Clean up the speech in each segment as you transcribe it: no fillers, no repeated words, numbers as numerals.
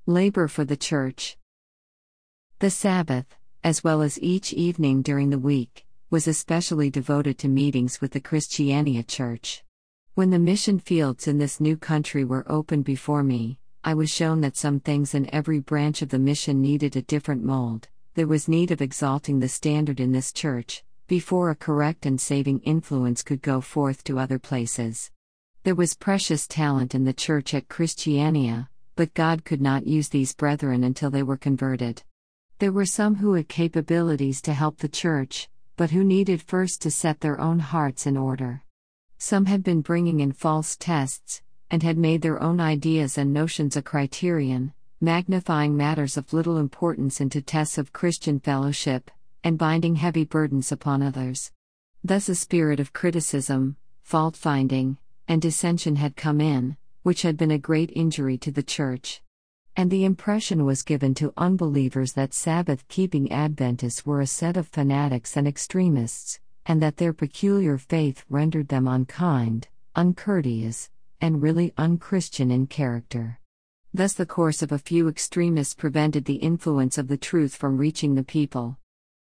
Labor for the Church. The Sabbath, as well as each evening during the week, was especially devoted to meetings with the Christiania Church. When the mission fields in this new country were opened before me, I was shown that some things in every branch of the mission needed a different mold. There was need of exalting the standard in this church, before a correct and saving influence could go forth to other places. There was precious talent in the church at Christiania, but God could not use these brethren until they were converted. There were some who had capabilities to help the church, but who needed first to set their own hearts in order. Some had been bringing in false tests, and had made their own ideas and notions a criterion, magnifying matters of little importance into tests of Christian fellowship, and binding heavy burdens upon others. Thus a spirit of criticism, fault-finding, and dissension had come in, which had been a great injury to the church. And the impression was given to unbelievers that Sabbath-keeping Adventists were a set of fanatics and extremists, and that their peculiar faith rendered them unkind, uncourteous, and really unchristian in character. Thus the course of a few extremists prevented the influence of the truth from reaching the people.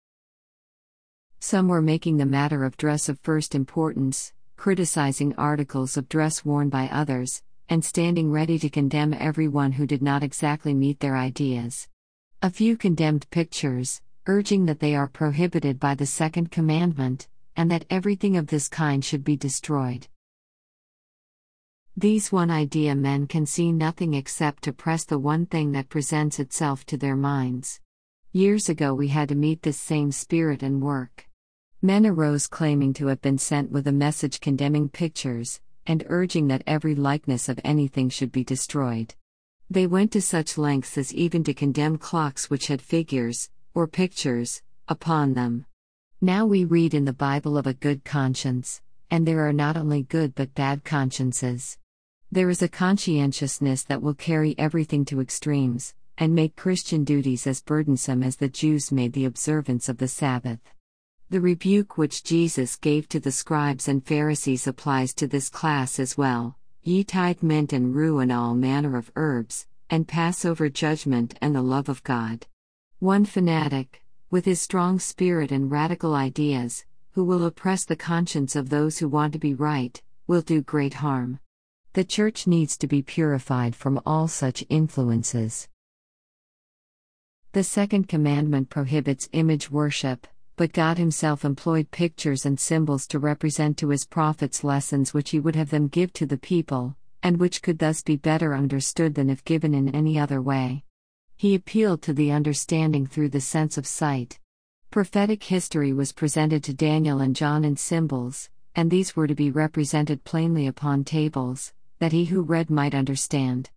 Some were making the matter of dress of first importance, criticizing articles of dress worn by others, and standing ready to condemn everyone who did not exactly meet their ideas. A few condemned pictures, urging that they are prohibited by the second commandment, and that everything of this kind should be destroyed. These one-idea men can see nothing except to press the one thing that presents itself to their minds. Years ago we had to meet this same spirit and work. Men arose claiming to have been sent with a message condemning pictures, and urging that every likeness of anything should be destroyed. They went to such lengths as even to condemn clocks which had figures, or pictures, upon them. Now we read in the Bible of a good conscience, and there are not only good but bad consciences. There is a conscientiousness that will carry everything to extremes, and make Christian duties as burdensome as the Jews made the observance of the Sabbath. The rebuke which Jesus gave to the scribes and Pharisees applies to this class as well. Ye tithe mint and rue and all manner of herbs, and pass over judgment and the love of God. One fanatic, with his strong spirit and radical ideas, who will oppress the conscience of those who want to be right, will do great harm. The church needs to be purified from all such influences. The second commandment prohibits image worship. But God himself employed pictures and symbols to represent to his prophets lessons which he would have them give to the people, and which could thus be better understood than if given in any other way. He appealed to the understanding through the sense of sight. Prophetic history was presented to Daniel and John in symbols, and these were to be represented plainly upon tables, that he who read might understand.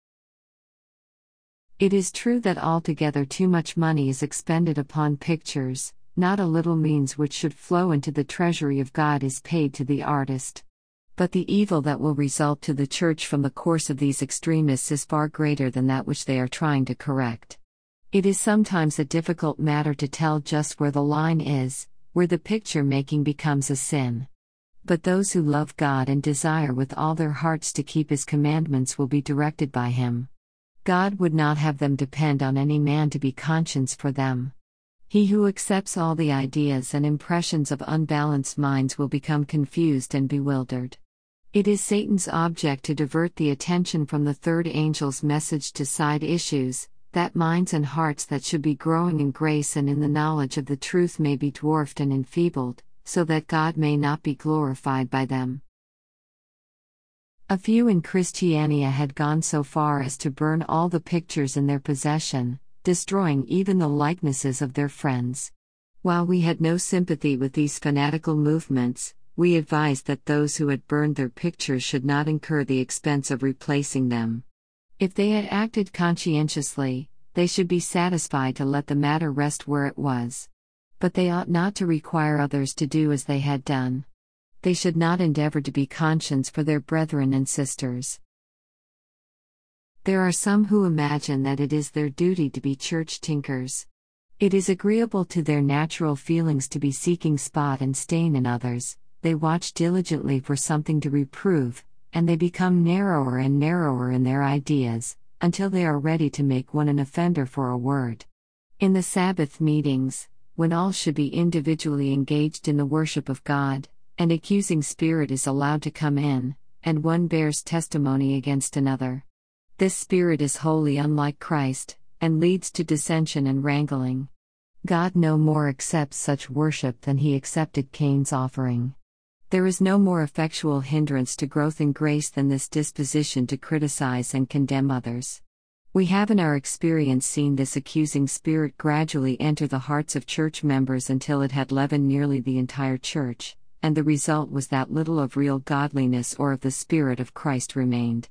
It is true that altogether too much money is expended upon pictures. Not a little means which should flow into the treasury of God is paid to the artist. But the evil that will result to the church from the course of these extremists is far greater than that which they are trying to correct. It is sometimes a difficult matter to tell just where the line is, where the picture making becomes a sin. But those who love God and desire with all their hearts to keep his commandments will be directed by him. God would not have them depend on any man to be conscience for them. He who accepts all the ideas and impressions of unbalanced minds will become confused and bewildered. It is Satan's object to divert the attention from the third angel's message to side issues, that minds and hearts that should be growing in grace and in the knowledge of the truth may be dwarfed and enfeebled, so that God may not be glorified by them. A few in Christiania had gone so far as to burn all the pictures in their possession, destroying even the likenesses of their friends. While we had no sympathy with these fanatical movements, we advised that those who had burned their pictures should not incur the expense of replacing them. If they had acted conscientiously, they should be satisfied to let the matter rest where it was. But they ought not to require others to do as they had done. They should not endeavor to be conscience for their brethren and sisters. There are some who imagine that it is their duty to be church tinkers. It is agreeable to their natural feelings to be seeking spot and stain in others. They watch diligently for something to reprove, and they become narrower and narrower in their ideas, until they are ready to make one an offender for a word. In the Sabbath meetings, when all should be individually engaged in the worship of God, an accusing spirit is allowed to come in, and one bears testimony against another. This spirit is wholly unlike Christ, and leads to dissension and wrangling. God no more accepts such worship than he accepted Cain's offering. There is no more effectual hindrance to growth in grace than this disposition to criticize and condemn others. We have in our experience seen this accusing spirit gradually enter the hearts of church members until it had leavened nearly the entire church, and the result was that little of real godliness or of the Spirit of Christ remained.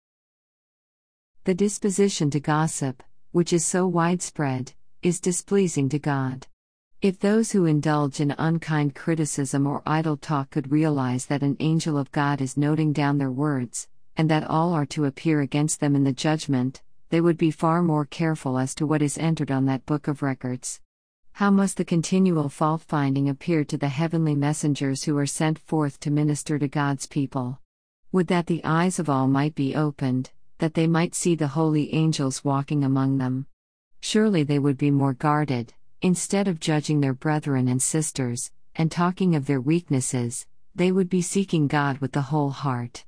The disposition to gossip, which is so widespread, is displeasing to God. If those who indulge in unkind criticism or idle talk could realize that an angel of God is noting down their words, and that all are to appear against them in the judgment, they would be far more careful as to what is entered on that book of records. How must the continual fault-finding appear to the heavenly messengers who are sent forth to minister to God's people? Would that the eyes of all might be opened, that they might see the holy angels walking among them. Surely they would be more guarded, instead of judging their brethren and sisters, and talking of their weaknesses, they would be seeking God with the whole heart.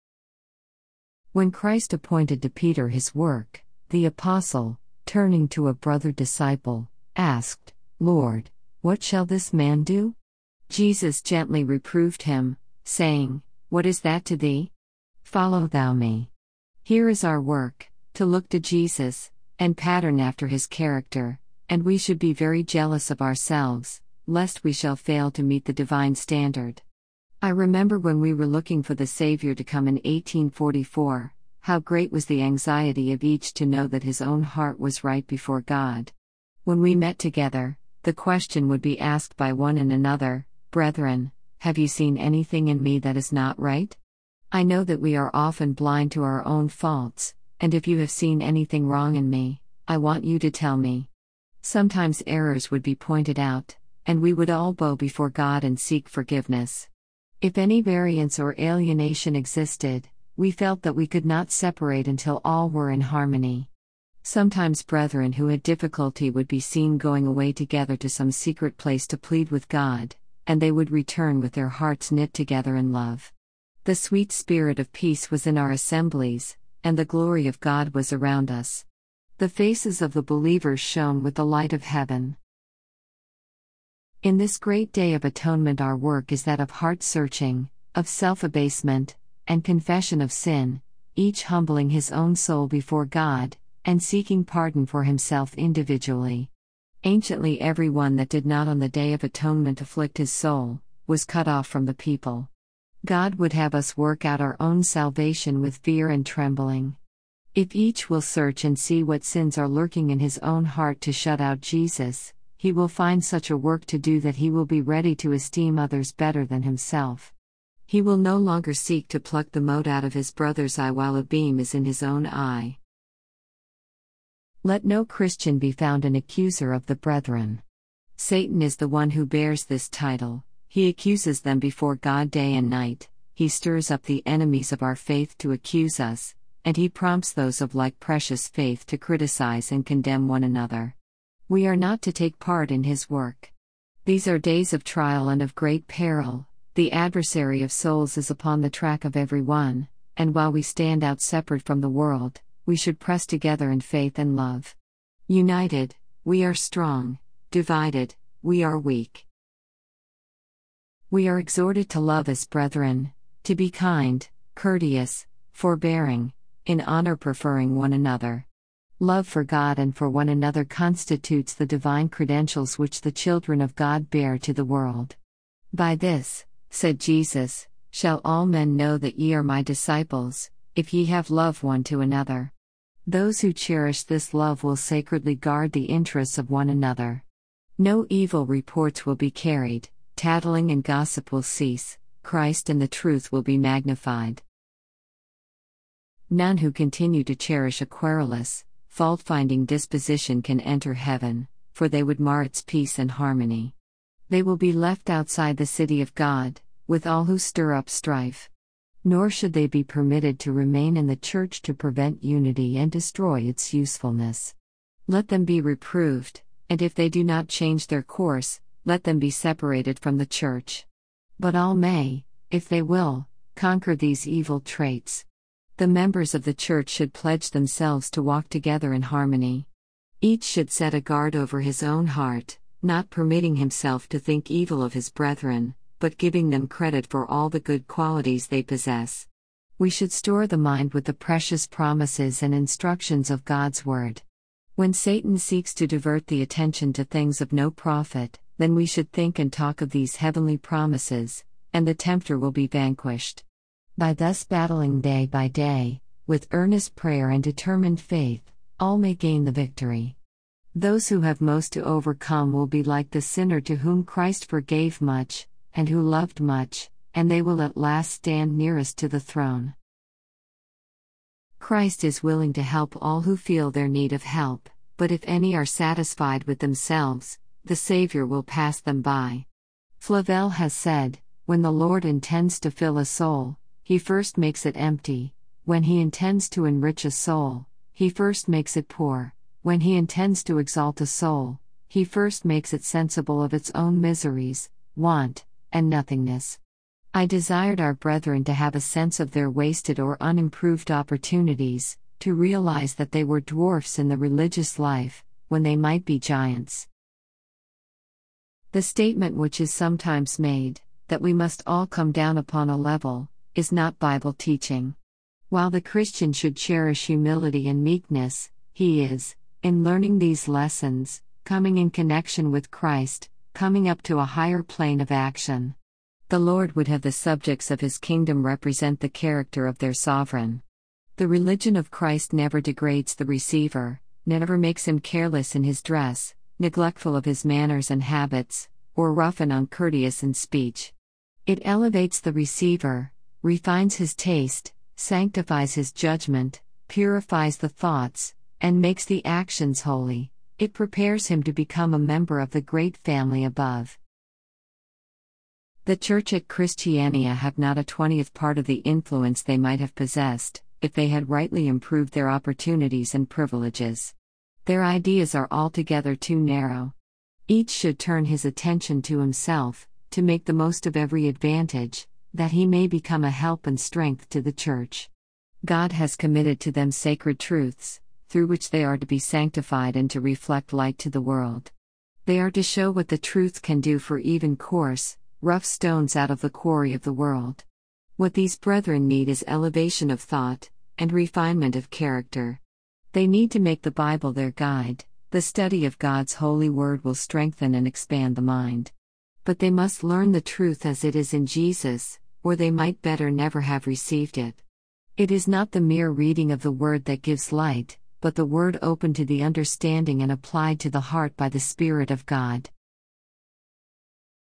When Christ appointed to Peter his work, the apostle, turning to a brother disciple, asked, "Lord, what shall this man do?" Jesus gently reproved him, saying, "What is that to thee? Follow thou me." Here is our work, to look to Jesus, and pattern after his character, and we should be very jealous of ourselves, lest we shall fail to meet the divine standard. I remember when we were looking for the Savior to come in 1844, how great was the anxiety of each to know that his own heart was right before God. When we met together, the question would be asked by one and another, "Brethren, have you seen anything in me that is not right?" I know that we are often blind to our own faults, and if you have seen anything wrong in me, I want you to tell me. Sometimes errors would be pointed out, and we would all bow before God and seek forgiveness. If any variance or alienation existed, we felt that we could not separate until all were in harmony. Sometimes brethren who had difficulty would be seen going away together to some secret place to plead with God, and they would return with their hearts knit together in love. The sweet spirit of peace was in our assemblies, and the glory of God was around us. The faces of the believers shone with the light of heaven. In this great day of atonement, our work is that of heart-searching, of self-abasement, and confession of sin, each humbling his own soul before God, and seeking pardon for himself individually. Anciently, every one that did not on the Day of Atonement afflict his soul, was cut off from the people. God would have us work out our own salvation with fear and trembling. If each will search and see what sins are lurking in his own heart to shut out Jesus, he will find such a work to do that he will be ready to esteem others better than himself. He will no longer seek to pluck the mote out of his brother's eye while a beam is in his own eye. Let no Christian be found an accuser of the brethren. Satan is the one who bears this title. He accuses them before God day and night. He stirs up the enemies of our faith to accuse us, and he prompts those of like precious faith to criticize and condemn one another. We are not to take part in his work. These are days of trial and of great peril. The adversary of souls is upon the track of every one, and while we stand out separate from the world, we should press together in faith and love. United, we are strong; divided, we are weak. We are exhorted to love as brethren, to be kind, courteous, forbearing, in honor preferring one another. Love for God and for one another constitutes the divine credentials which the children of God bear to the world. "By this," said Jesus, "shall all men know that ye are my disciples, if ye have love one to another." Those who cherish this love will sacredly guard the interests of one another. No evil reports will be carried, tattling and gossip will cease, Christ and the truth will be magnified. None who continue to cherish a querulous, fault-finding disposition can enter heaven, for they would mar its peace and harmony. They will be left outside the city of God, with all who stir up strife. Nor should they be permitted to remain in the church to prevent unity and destroy its usefulness. Let them be reproved, and if they do not change their course, let them be separated from the church. But all may, if they will, conquer these evil traits. The members of the church should pledge themselves to walk together in harmony. Each should set a guard over his own heart, not permitting himself to think evil of his brethren, but giving them credit for all the good qualities they possess. We should store the mind with the precious promises and instructions of God's Word. When Satan seeks to divert the attention to things of no profit, then we should think and talk of these heavenly promises, and the tempter will be vanquished. By thus battling day by day, with earnest prayer and determined faith, all may gain the victory. Those who have most to overcome will be like the sinner to whom Christ forgave much, and who loved much, and they will at last stand nearest to the throne. Christ is willing to help all who feel their need of help, but if any are satisfied with themselves, the Savior will pass them by. Flavel has said, "When the Lord intends to fill a soul, He first makes it empty. When He intends to enrich a soul, He first makes it poor. When He intends to exalt a soul, He first makes it sensible of its own miseries, want, and nothingness." I desired our brethren to have a sense of their wasted or unimproved opportunities, to realize that they were dwarfs in the religious life, when they might be giants. The statement which is sometimes made, that we must all come down upon a level, is not Bible teaching. While the Christian should cherish humility and meekness, he is, in learning these lessons, coming in connection with Christ, coming up to a higher plane of action. The Lord would have the subjects of His kingdom represent the character of their sovereign. The religion of Christ never degrades the receiver, never makes him careless in his dress, neglectful of his manners and habits, or rough and uncourteous in speech. It elevates the receiver, refines his taste, sanctifies his judgment, purifies the thoughts, and makes the actions holy. It prepares him to become a member of the great family above. The Church at Christiania have not a 20th part of the influence they might have possessed, if they had rightly improved their opportunities and privileges. Their ideas are altogether too narrow. Each should turn his attention to himself, to make the most of every advantage, that he may become a help and strength to the Church. God has committed to them sacred truths, through which they are to be sanctified and to reflect light to the world. They are to show what the truth can do for even coarse, rough stones out of the quarry of the world. What these brethren need is elevation of thought, and refinement of character. They need to make the Bible their guide. The study of God's holy word will strengthen and expand the mind. But they must learn the truth as it is in Jesus, or they might better never have received it. It is not the mere reading of the word that gives light, but the word opened to the understanding and applied to the heart by the Spirit of God.